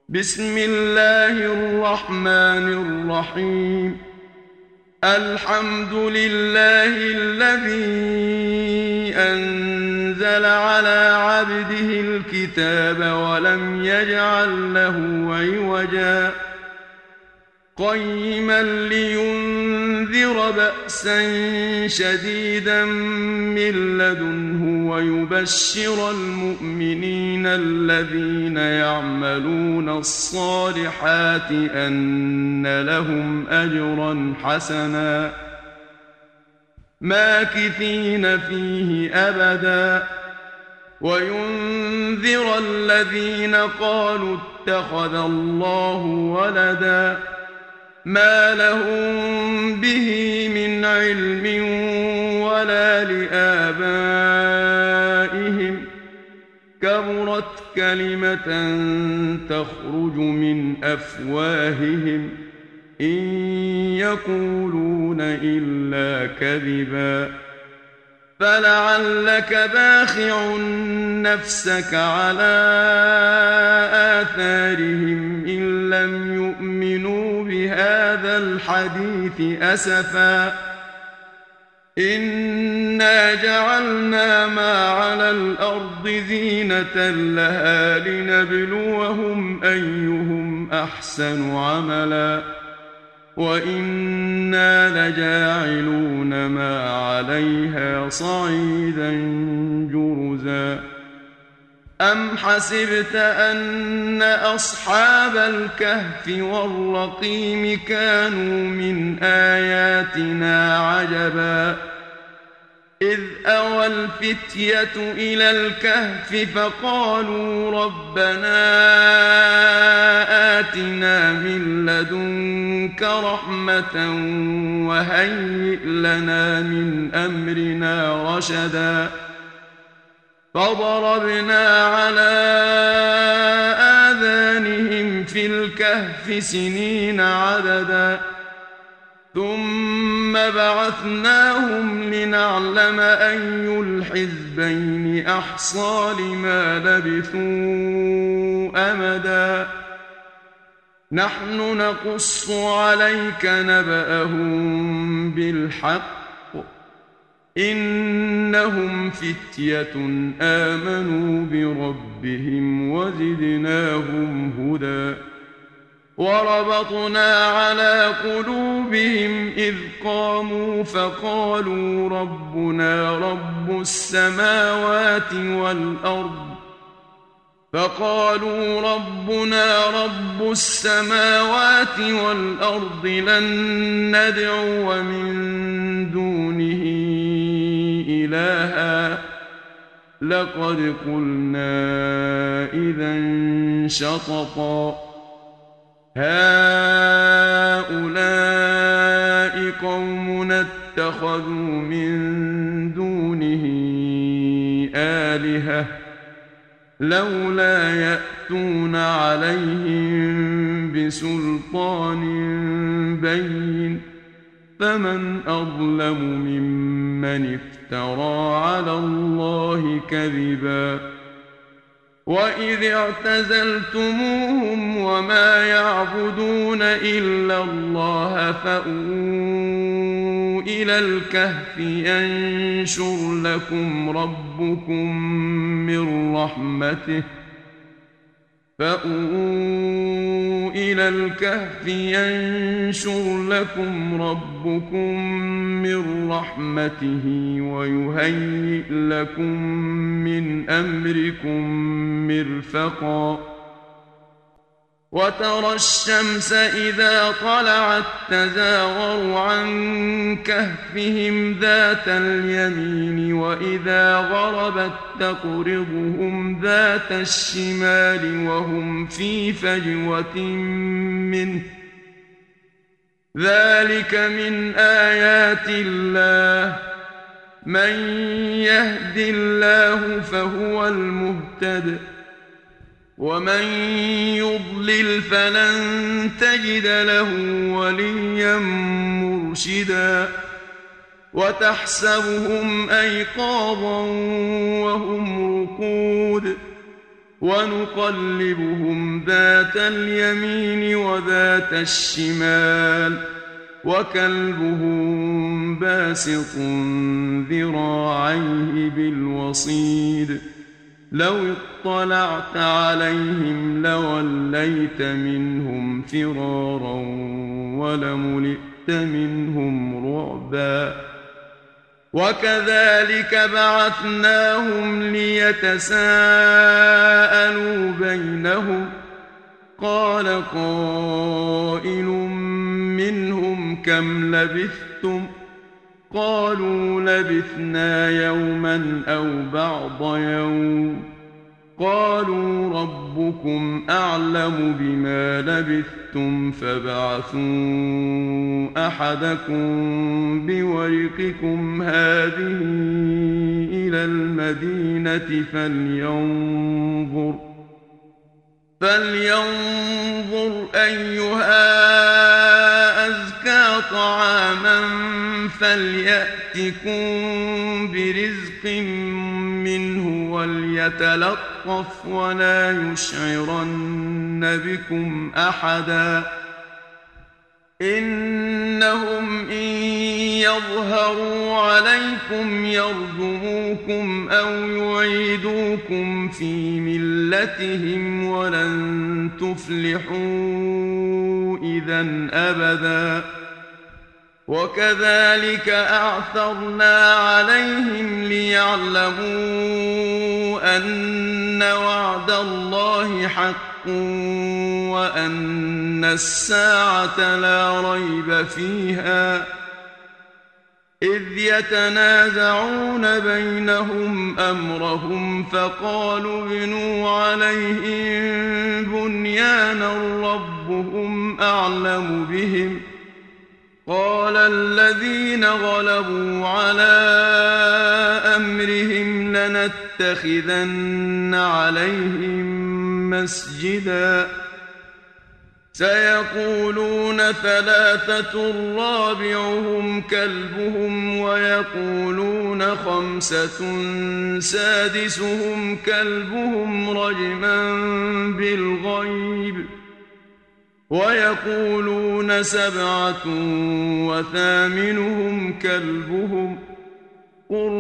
بسم الله الرحمن الرحيم. الحمد لله الذي أنزل على عبده الكتاب ولم يجعل له عوجا قيما لينذر بأسا شديدا من لدنه ويبشر المؤمنين الذين يعملون الصالحات أن لهم أجرا حسنا ماكثين فيه أبدا وينذر الذين قالوا اتخذ الله ولدا ما لهم به من علم ولا لآبائهم كبرت كلمة تخرج من أفواههم إن يقولون إلا كذبا فلعلك باخع نفسك على آثارهم إن لم يؤمنوا بهذا الحديث أسفا إنا جعلنا ما على الأرض زينة لها لنبلوهم أيهم أحسن عملا وإنا لجاعلون ما عليها صعيدا جرزا أم حسبت أن أصحاب الكهف والرقيم كانوا من آياتنا عجبا إذ أوى الفتية إلى الكهف فقالوا ربنا آتنا من لدنك رحمة وهيئ لنا من أمرنا رشدا فضربنا على آذانهم في الكهف سنين عددا ثم بعثناهم لنعلم أي الحزبين أحصى لما لبثوا أمدا نحن نقص عليك نبأهم بالحق إنهم فتية آمنوا بربهم وزدناهم هدى وربطنا على قلوبهم إذ قاموا فقالوا ربنا رب السماوات والأرض لن ندعو من دونه إلها لقد قلنا إذا شططا هؤلاء قومنا اتخذوا من دونه آلهة لولا يأتون عليهم بسلطان بين فمن أظلم ممن افترى على الله كذبا وإذ اعتزلتموهم وما يعبدون إلا الله فأووا إلى الكهف ينشر لكم ربكم من رحمته ويهيئ لكم من أمركم مرفقا وترى الشمس إذا طلعت تزاور عن كهفهم ذات اليمين وإذا غربت تقرضهم ذات الشمال وهم في فجوة منه ذلك من آيات الله من يهد الله فهو المهتد ومن يضلل فلن تجد له وليا مرشدا وتحسبهم أيقاظا وهم رقود ونقلبهم ذات اليمين وذات الشمال وكلبهم باسط ذراعيه بالوصيد لو اطلعت عليهم لوليت منهم فرارا ولملئت منهم رعبا وكذلك بعثناهم ليتساءلوا بينهم قال قائل منهم كم لبثتم قالوا لبثنا يوما أو بعض يوم قالوا ربكم أعلم بما لبثتم فابعثوا أحدكم بورقكم هذه إلى المدينة فلينظر أيها أزكى طعاما فليأتكم برزق منه وليتلطف ولا يشعرن بكم أحدا إنهم إن يظهروا عليكم يرجموكم أو يعيدوكم في ملتهم ولن تفلحوا إذن أبدا وكذلك أعثرنا عليهم ليعلموا أن وعد الله حق وأن الساعة لا ريب فيها إذ يتنازعون بينهم أمرهم فقالوا ابنوا عليهم بنيانا ربهم أعلم بهم قال الذين غلبوا على أمرهم لنتخذن عليهم مسجدا سيقولون ثلاثة رابعهم كلبهم ويقولون خمسة سادسهم كلبهم رجما بالغيب ويقولون سبعة وثامنهم كلبهم قل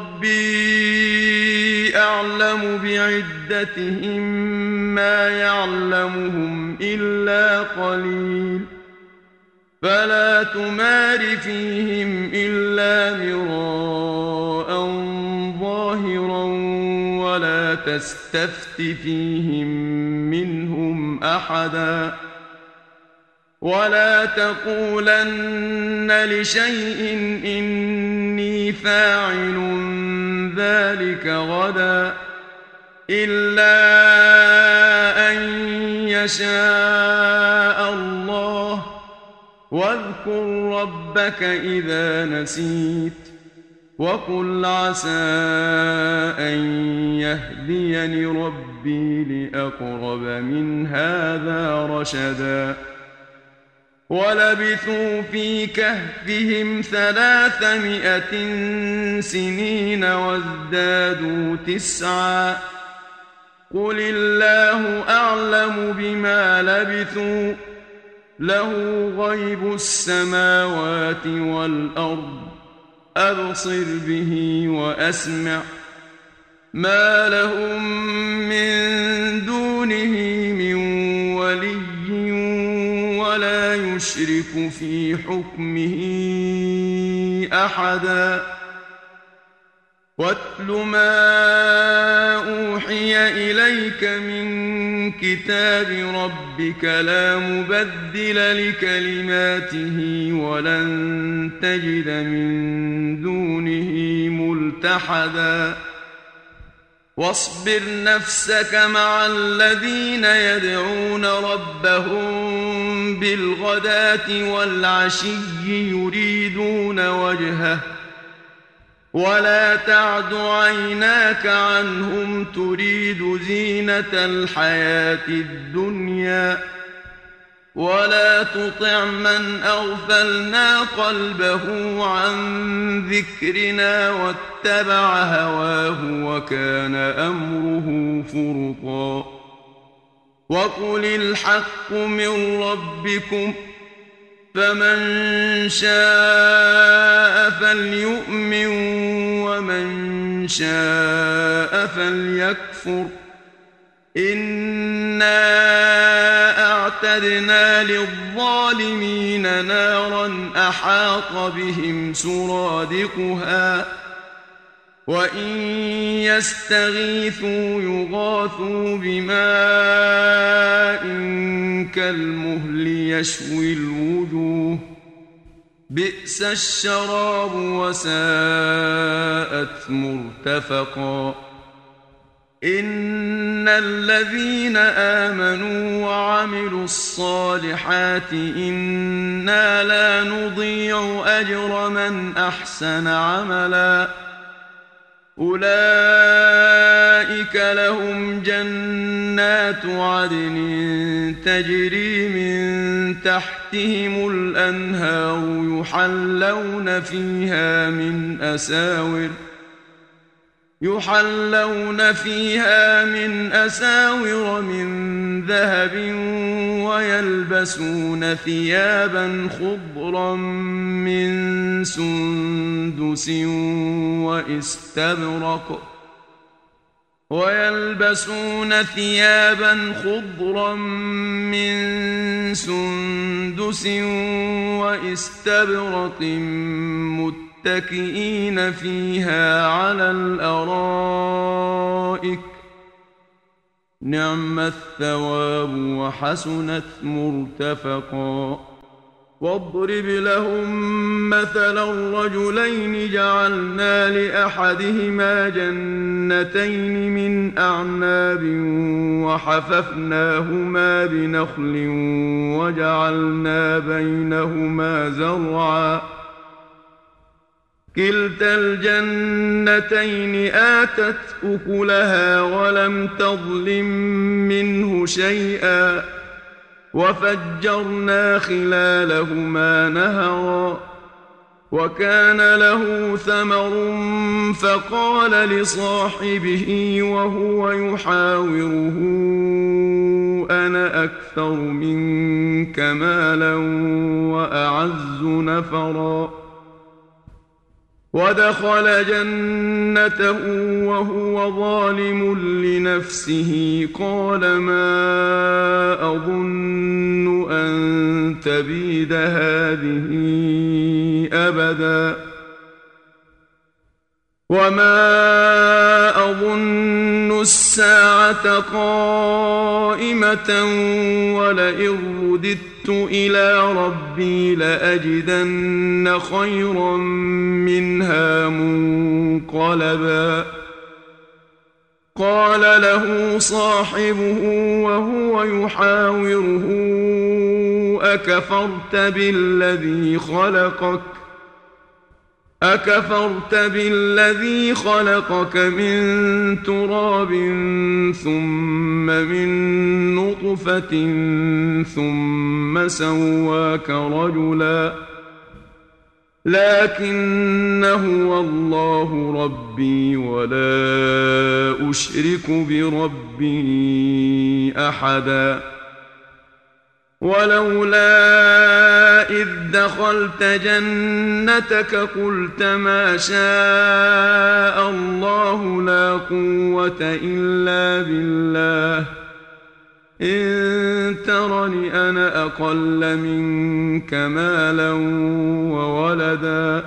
ربي أعلم بعدتهم ما يعلمهم إلا قليل فلا تمار فيهم إلا مراء ظاهرا ولا تستفت فيهم منهم أحدا ولا تقولن لشيء إني فاعل ذلك غدا إلا أن يشاء الله واذكر ربك إذا نسيت وقل عسى أن يهديني ربي لأقرب من هذا رشدا ولبثوا في كهفهم 300 سنين وازدادوا 9 قل الله أعلم بما لبثوا له غيب السماوات والأرض أبصر به وأسمع ما لهم من دونه من ولي ولا يشرك في حكمه أحدا واتل ما أوحي إليك من كتاب ربك لا مبدل لكلماته ولن تجد من دونه ملتحدا واصبر نفسك مع الذين يدعون ربهم بالغداة والعشي يريدون وجهه ولا تعد عيناك عنهم تريد زينة الحياة الدنيا ولا تطع من أغفلنا قلبه عن ذكرنا واتبع هواه وكان أمره فرطا وقل الحق من ربكم فمن شاء فليؤمن ومن شاء فليكفر إنا أعتدنا للظالمين نارا أحاط بهم سرادقها وإن يستغيثوا يغاثوا بماء كالمهل يشوي الوجوه بئس الشراب وساءت مرتفقا إن الذين آمنوا وعملوا الصالحات إنا لا نضيع أجر من أحسن عملا أولئك لهم جنات عدن تجري من تحتهم الأنهار يحلون فيها من أساور من ذهب ويلبسون ثيابا خضرا من سندس واستبرق متكئين فيها على الأرائك نعم الثواب وحسنت مرتفقا واضرب لهم مثلا الرجلين جعلنا لأحدهما جنتين من أعناب وحففناهما بنخل وجعلنا بينهما زرعا كلتا الجنتين آتت أكلها ولم تظلم منه شيئا وفجرنا خلالهما نهرا وكان له ثمر فقال لصاحبه وهو يحاوره أنا أكثر منك مالا وأعز نفرا ودخل جنته وهو ظالم لنفسه قال ما أظن أن تبيد هذه أبدا وما أظن الساعة قائمة ولئن رددت إلى ربي لأجدن خيرا منها منقلبا قال له صاحبه وهو يحاوره أكفرت بالذي خلقك من تراب ثم من نطفة ثم سواك رجلا لكن هو الله ربي ولا أشرك بربي أحدا ولولا إذ دخلت جنتك قلت ما شاء الله لا قوة إلا بالله إن ترني أنا أقل منك مالا وولدا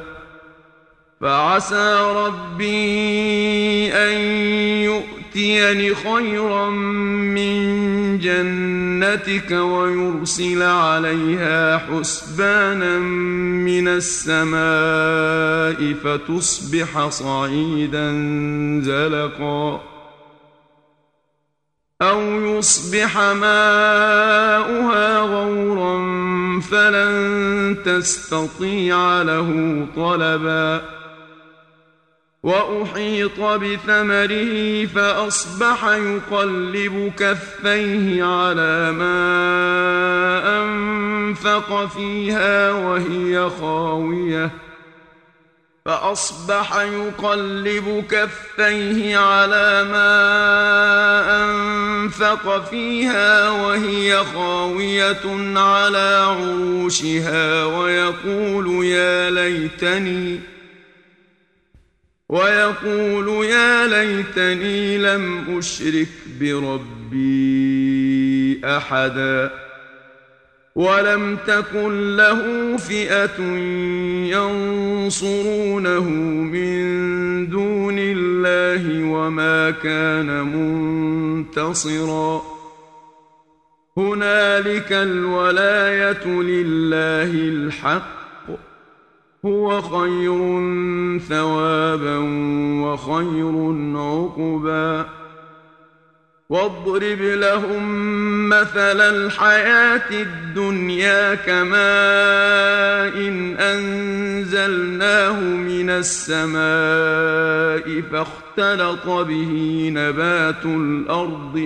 فعسى ربي أن يؤتيني خيرا من جنتك ويرسل عليها حسبانا من السماء فتصبح صعيدا زلقا أو يصبح ماؤها غورا فلن تستطيع له طلبا وأحيط بثمره فأصبح يقلب كفيه على ما أنفق فيها وهي خاوية فأصبح يقلب كفيه على ما أنفق فيها وهي خاوية على عروشها ويقول يا ليتني لم أشرك بربي أحدا ولم تكن له فئة ينصرونه من دون الله وما كان منتصرا هنالك الولاية لله الحق هو خير ثوابا وخير عقبا واضرب لهم مثل الحياة الدنيا كماء إن أنزلناه من السماء فاختلط به نبات الأرض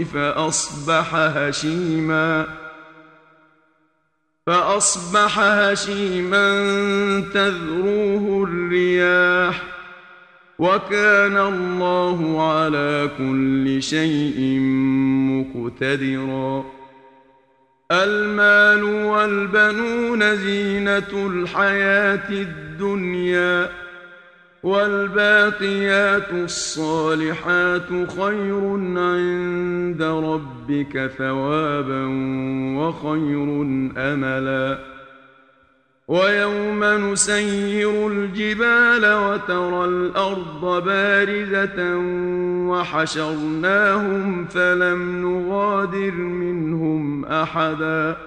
فأصبح هشيما تذروه الرياح وكان الله على كل شيء مقتدرا المال والبنون زينة الحياة الدنيا والباقيات الصالحات خير عند ربك ثوابا وخير أملا ويوم نسير الجبال وترى الأرض بارزة وحشرناهم فلم نغادر منهم أحدا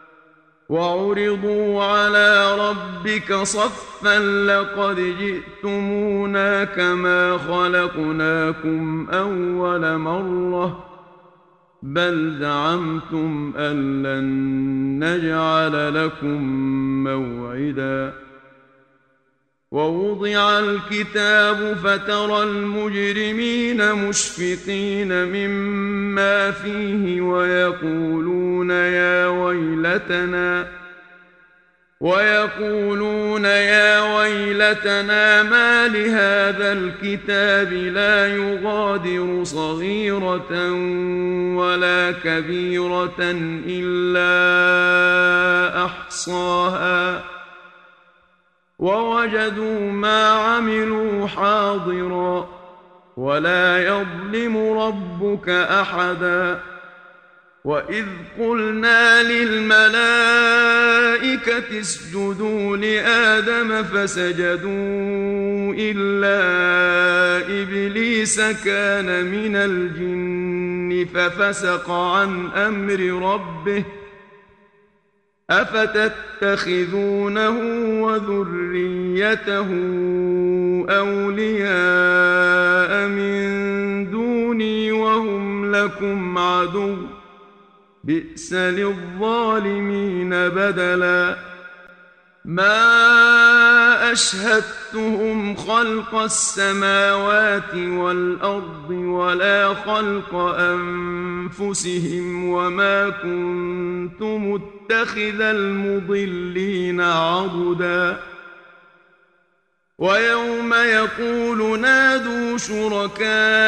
وعرضوا على ربك صفا لقد جئتمونا كما خلقناكم أول مرة بل زعمتم أن لن نجعل لكم موعدا ووضع الكتاب فترى المجرمين مشفقين مما فيه ويقولون يا ويلتنا ما لهذا الكتاب لا يغادر صغيرة ولا كبيرة إلا أحصاها ووجدوا ما عملوا حاضرا ولا يظلم ربك أحدا وإذ قلنا للملائكة اسجدوا لآدم فسجدوا إلا إبليس كان من الجن ففسق عن أمر ربه أفتتخذونه وذريته أولياء من دوني وهم لكم عدو بئس للظالمين بدلا ما أشهدتهم خلق السماوات والأرض ولا خلق أنفسهم وما كنت متخذ المضلين عضدا ويوم يقول نادوا شركائي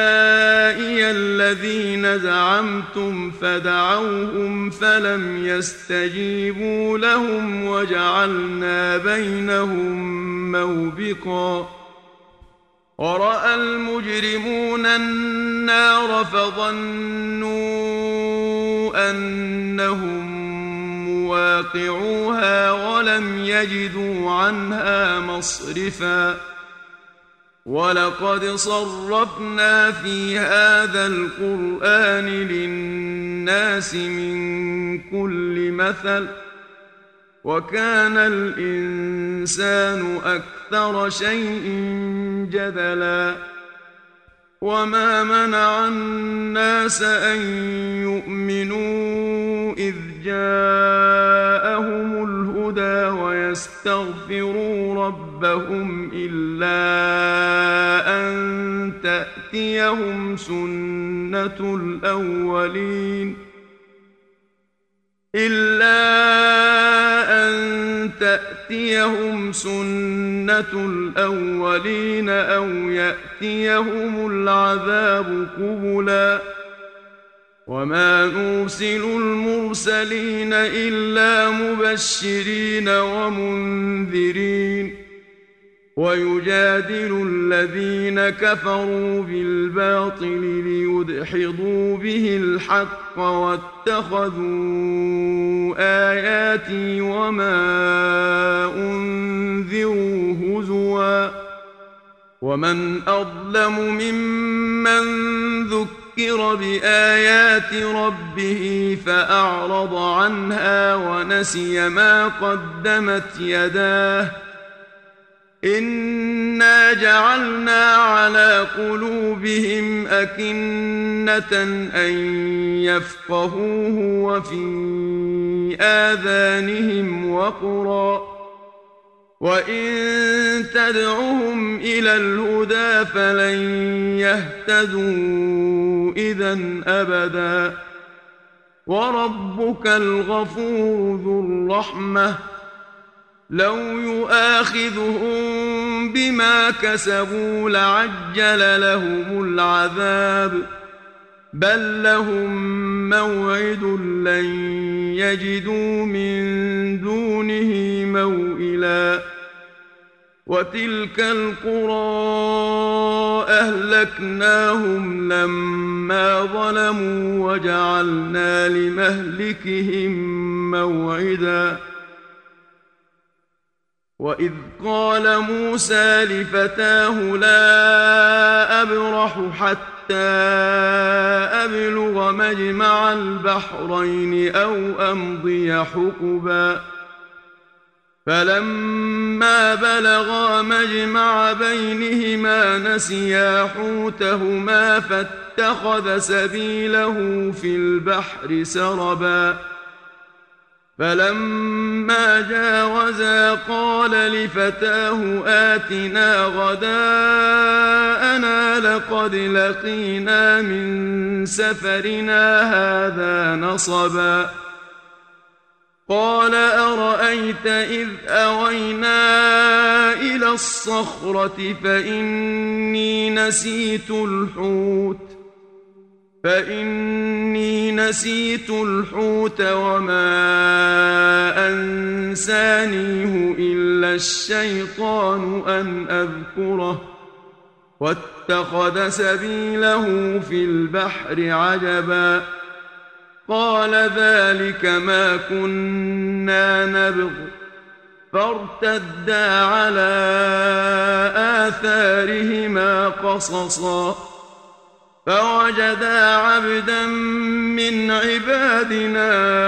الذين زعمتم فدعوهم فلم يستجيبوا لهم وجعلنا بينهم موبقا ورأى المجرمون النار فظنوا أنهم مواقعوها ولم يجدوا عنها مصرفا ولقد صرفنا في هذا القرآن للناس من كل مثل وكان الإنسان أكثر شيء جدلا وما منع الناس أن يؤمنوا إذ جاءهم الهدى ويستغفروا ربهم إلا أن تأتيهم سنة الأولين إلا سنة الأولين أو يأتيهم العذاب قبلا وما نرسل المرسلين إلا مبشرين ومنذرين ويجادل الذين كفروا بالباطل ليدحضوا به الحق واتخذوا آياتي وما أنذروا هزوا ومن أظلم ممن ذكر بآيات ربه فأعرض عنها ونسي ما قدمت يداه إنا جعلنا على قلوبهم أكنة أن يفقهوه وفي آذانهم وقرا وإن تدعهم إلى الهدى فلن يهتدوا إذن أبدا وربك الغفور ذو الرحمة لو يؤاخذهم بما كسبوا لعجل لهم العذاب بل لهم موعد لن يجدوا من دونه موئلا وتلك القرى أهلكناهم لما ظلموا وجعلنا لمهلكهم موعدا وإذ قال موسى لفتاه لا أبرح حتى أبلغ مجمع البحرين أو أمضي حقبا فلما بلغا مجمع بينهما نسيا حوتهما فاتخذ سبيله في البحر سربا فلما جاوزا قال لفتاه آتنا غداءنا لقد لقينا من سفرنا هذا نصبا قال أرأيت إذ أوينا إلى الصخرة فإني نسيت الحوت وما أنسانيه إلا الشيطان أن أذكره واتخذ سبيله في البحر عجبا قال ذلك ما كنا نبغ فارتدا على آثارهما قصصا فوجدا عبدا من عبادنا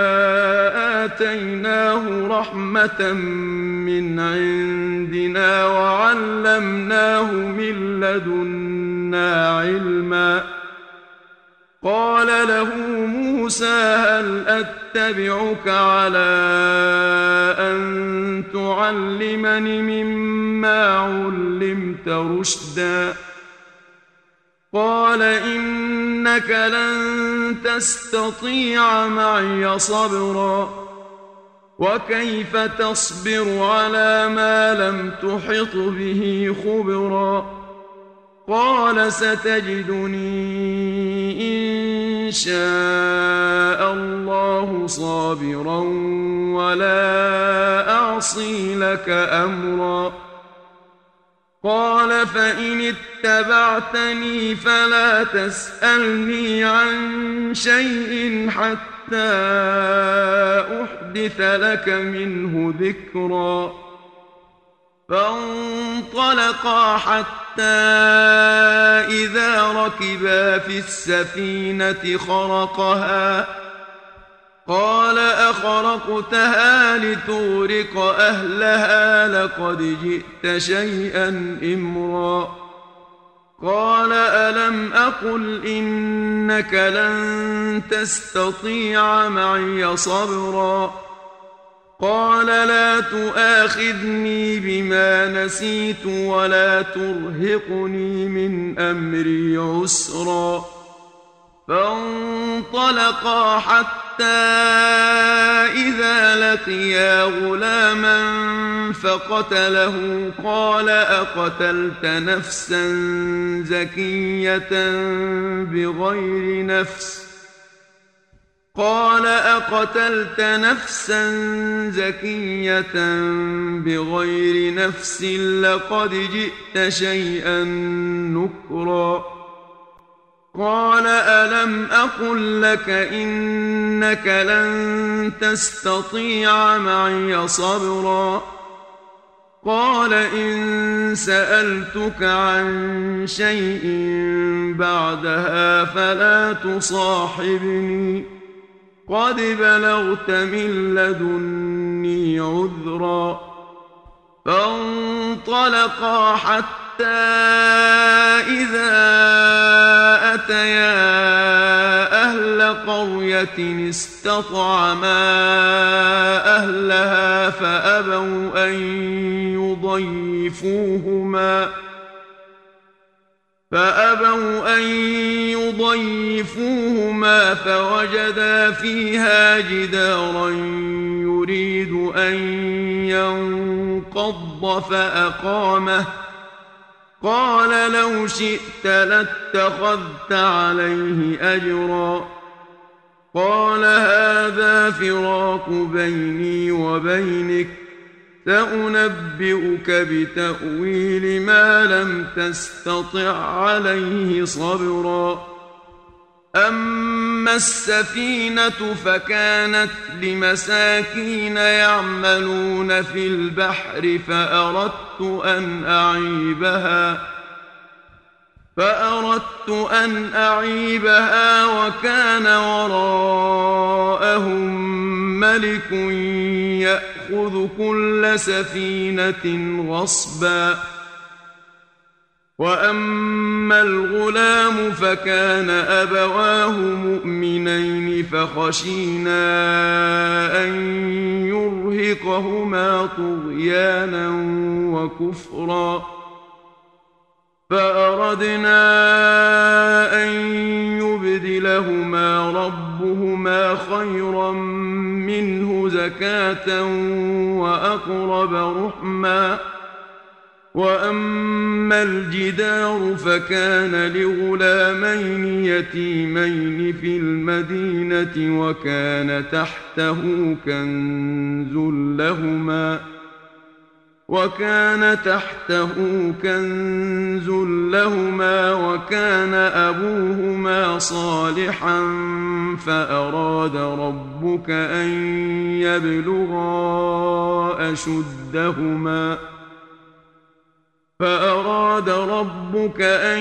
آتيناه رحمة من عندنا وعلمناه من لدنا علما قال له موسى هل أتبعك على أن تعلمني مما علمت رشدا قال إنك لن تستطيع معي صبرا وكيف تصبر على ما لم تحط به خبرا قال ستجدني إن شاء الله صابرا ولا أعصي لك أمرا قال فإن اتبعتني فلا تسألني عن شيء حتى أحدث لك منه ذكرا فانطلقا حتى إذا ركبا في السفينة خرقها قال أخرقتها لتغرق أهلها لقد جئت شيئا إمرا قال ألم أقل إنك لن تستطيع معي صبرا قال لا تؤاخذني بما نسيت ولا ترهقني من أمري عسرا فانطلقا حتى إذا لقيا غلاما فقتله قال أقتلت نفسا زكية بغير نفس لقد جئت شيئا نكرا قال ألم أقل لك إنك لن تستطيع معي صبرا قال إن سألتك عن شيء بعدها فلا تصاحبني قد بلغت من لدني عذرا فانطلقا حتى إذا أتيا أهل قرية استطعما أهلها فأبوا أن يضيفوهما فوجدا فيها جدارا يريد أن ينقض فأقامه قال لو شئت لاتخذت عليه أجرا قال هذا فراق بيني وبينك سأنبئك بتأويل ما لم تستطع عليه صبرا أما السفينة فكانت لمساكين يعملون في البحر فأردت أن أعيبها وكان وراءهم ملك يأخذ كل سفينة غصبا وأما الغلام فكان أبواه مؤمنين فخشينا أن يرهقهما طغيانا وكفرا فأردنا أن يبدلهما ربهما خيرا منه زكاة وأقرب رحما وأما الجدار فكان لغلامين يتيمين في المدينة وكان تحته كنز لهما وكان أبوهما صالحا فأراد ربك أن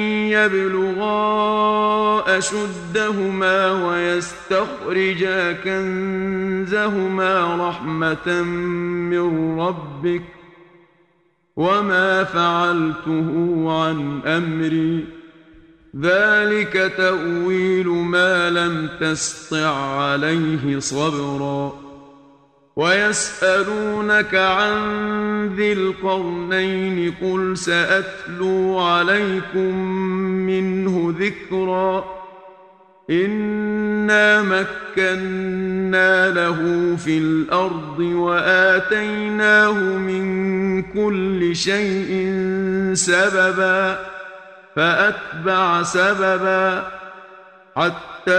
يبلغا أشدهما ويستخرجا كنزهما رحمة من ربك وما فعلته عن أمري ذلك تأويل ما لم تسطع عليه صبرا ويسألونك عن ذي القرنين قل سأتلو عليكم منه ذكرا إنا مكنا له في الأرض وآتيناه من كل شيء سببا فأتبع سببا حتى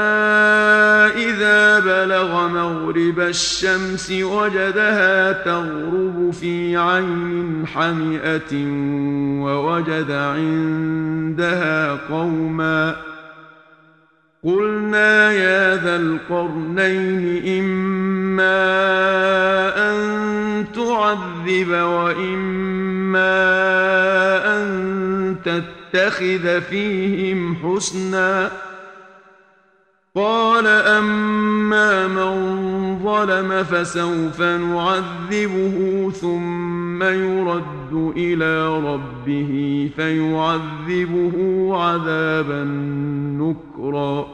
إذا بلغ مغرب الشمس وجدها تغرب في عين حمئة ووجد عندها قوما قلنا يا ذا القرنين إما أن تعذب وإما أن تتخذ فيهم حسنا قال أما من ظلم فسوف نعذبه ثم يرد إلى ربه فيعذبه عذابا نكرا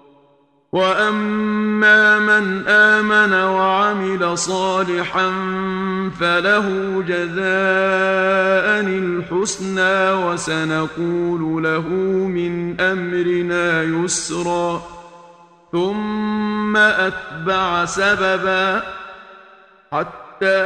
وأما من آمن وعمل صالحا فله جزاء الحسنى وسنقول له من أمرنا يسرا ثم أتبع سببا حتى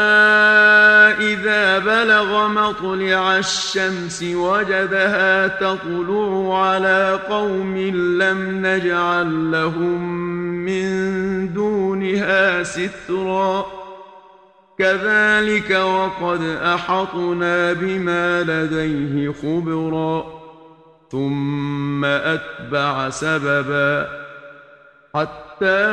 إذا بلغ مطلع الشمس وجدها تطلع على قوم لم نجعل لهم من دونها سترا كذلك وقد أحطنا بما لديه خبرا ثم أتبع سببا حتى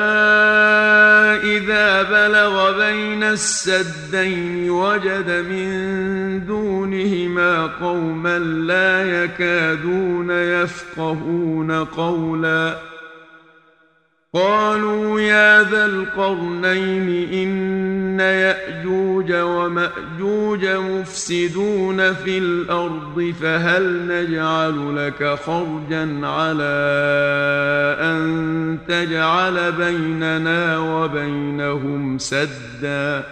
إذا بلغ بين السدين وجد من دونهما قوما لا يكادون يفقهون قولا قالوا يا ذا القرنين إن يأجوج ومأجوج مفسدون في الأرض فهل نجعل لك خرجا على أن تجعل بيننا وبينهم سدا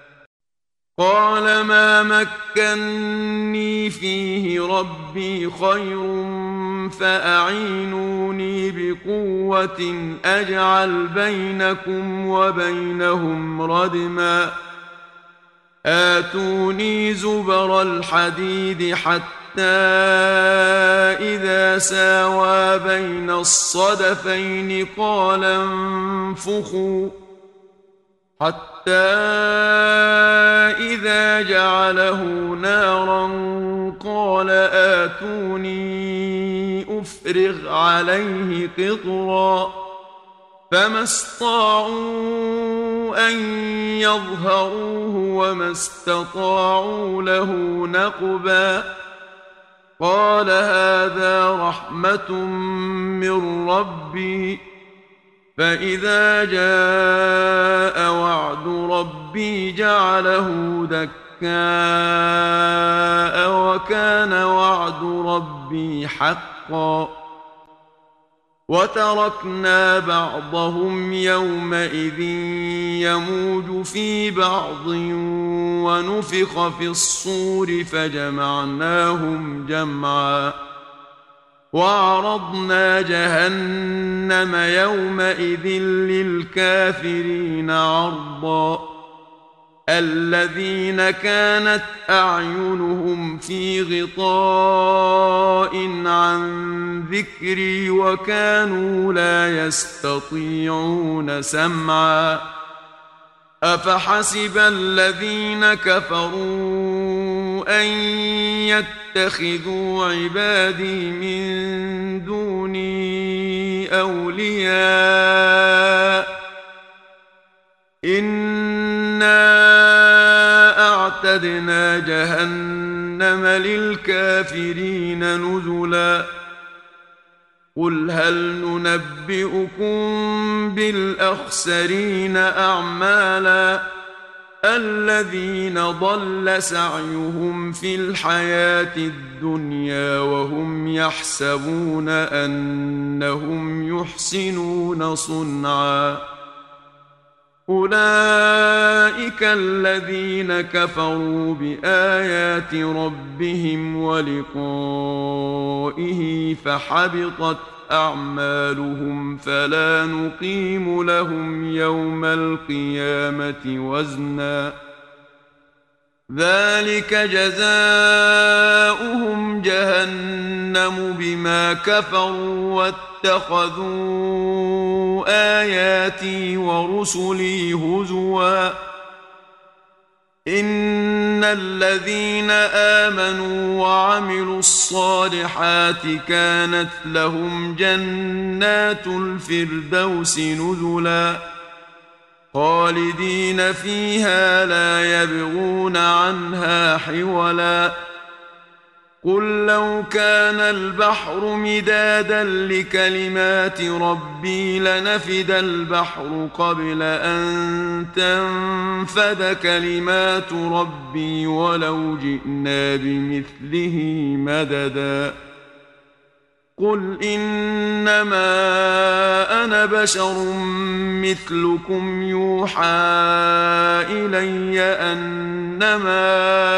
قال ما مكني فيه ربي خير فأعينوني بقوة أجعل بينكم وبينهم ردما آتوني زبر الحديد حتى إذا ساوى بين الصدفين قال انفخوا حتى إذا جعله نارا قال آتوني أفرغ عليه قطرا فما استطاعوا أن يظهروه وما استطاعوا له نقبا قال هذا رحمة من ربي فإذا جاء وعد ربي جعله دكاء وكان وعد ربي حقا وتركنا بعضهم يومئذ يموج في بعض ونفخ في الصور فجمعناهم جمعا وعرضنا جهنم يومئذ للكافرين عرضا الذين كانت أعينهم في غطاء عن ذكري وكانوا لا يستطيعون سمعا أفحسب الذين كفروا أن يتخذوا عبادي من دوني أولياء إنا أعتدنا جهنم للكافرين نزلا قل هل ننبئكم بالأخسرين أعمالا الذين ضل سعيهم في الحياة الدنيا وهم يحسبون أنهم يحسنون صنعا أولئك الذين كفروا بآيات ربهم ولقائه فحبطت أعمالهم فلا نقيم لهم يوم القيامة وزنا ذلك جزاؤهم جهنم بما كفروا واتخذوا آياتي ورسلي هزوا إن الذين آمنوا وعملوا الصالحات كانت لهم جنات الفردوس نزلا خالدين فيها لا يبغون عنها حولا قل لو كان البحر مدادا لكلمات ربي لنفد البحر قبل أن تنفد كلمات ربي ولو جئنا بمثله مددا قل إنما أنا بشر مثلكم يوحى إلي أنما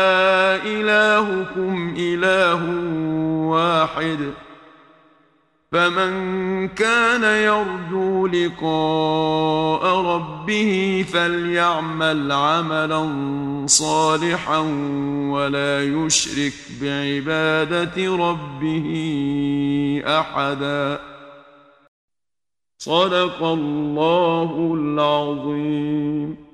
إلهكم إله واحد فمن كان يرجو لقاء ربه فليعمل عملا صالحا ولا يشرك بعبادة ربه أحدا. صدق الله العظيم.